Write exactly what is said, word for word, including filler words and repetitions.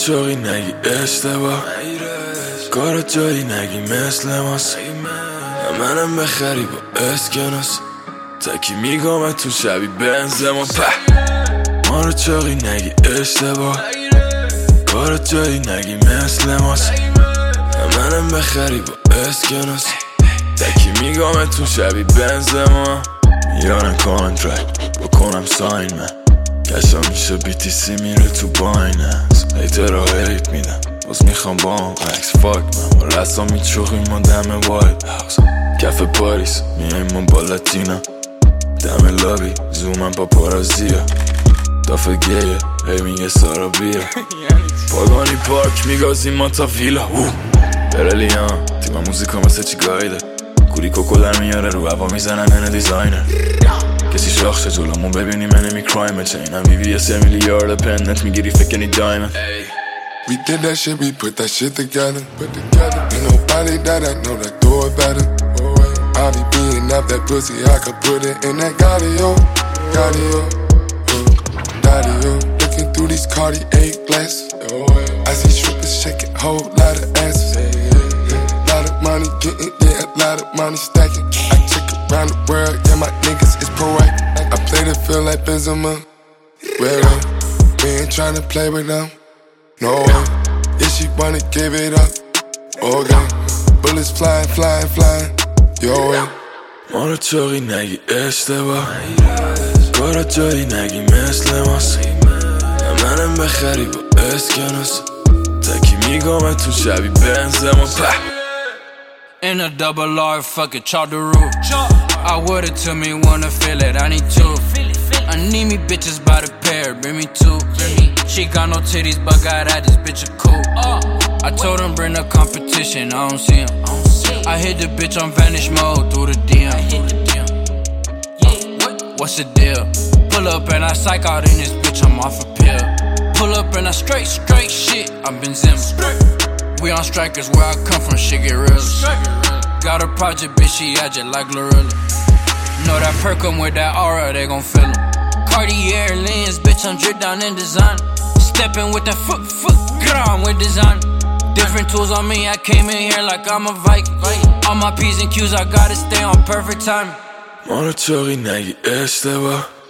چاقی نگی اشتباه کارا جایی نگی مثل ماست منم بخری با اسکناس تکی میگم تو شبی بنزما په ما رو چاقی نگی اشتباه کارا جایی نگی مثل ماست منم بخری با اسکناس تکی میگم تو شبی بنزما میارن کانترکت بکنم ساین من کشا میشه بی تی سی میره تو بایننس هیترها هیت میدن باز میخوام با هم عکس فاک من با رسا میچوخیم ما دم وایت هاوس کف پاریس میایم ما با لاتینا دم لابی زومم با پارازیا دافه گیه هی میگه سارا بیا پاگانی پارک میگازیم ما تا ویلا برلیان تیما موزیکا مثل چی گایده کوری کوکو در میاره رو هوا میزنن من دیزاینر کسی شاخشه جلومون ببینی من نمی کرایم چینم بی وی سه میلیارد پنت میگیری فکنی دایمن We did that shit, we put that shit together. Put together. Ain't nobody that I know that do it better. I be beating up that pussy, I could put it in that Gaudio, Gaudio, Gaudio. Looking through these Cartier glasses, I see strippers shaking, whole lot of asses. Lot of money getting, yeah, a lot of money stacking. I check around the world, yeah, my niggas is proactive. I play the field like Benzema. Well, well, we ain't tryna play with them. No way, if she wanna give it up, okay. Bullets flying, flying, flying, yo way. ما رو چاقی نگی اشتباه کارا جایی نگی مثل ماست منم بخری با اسکناس تکی میگم تو شبی بنزما په In a double R, fuck it, chop the roof. I would've took me, wanna feel it, I need two. I need me bitches by the pair, bring me two. She got no titties, but got at this bitch a cool. I told him bring the competition, I don't see him. I hit the bitch on vanish mode through the D M. What's the deal? Pull up and I psych out in this bitch, I'm off a pill. Pull up and I straight, straight shit, I'm been Zim. We on strikers, where I come from, shit get real. Got a project, bitch, she agile like Glorilla. Know that perk 'em with that aura, they gon' feel 'em. Cartier lens, bitch, I'm dripped down in design. Stepping with that foot, foot, ground with design. Different tools on me, I came in here like I'm a Viking. All my P's and Q's, I gotta stay on perfect timing. ما رو چاقی نگی اشتباه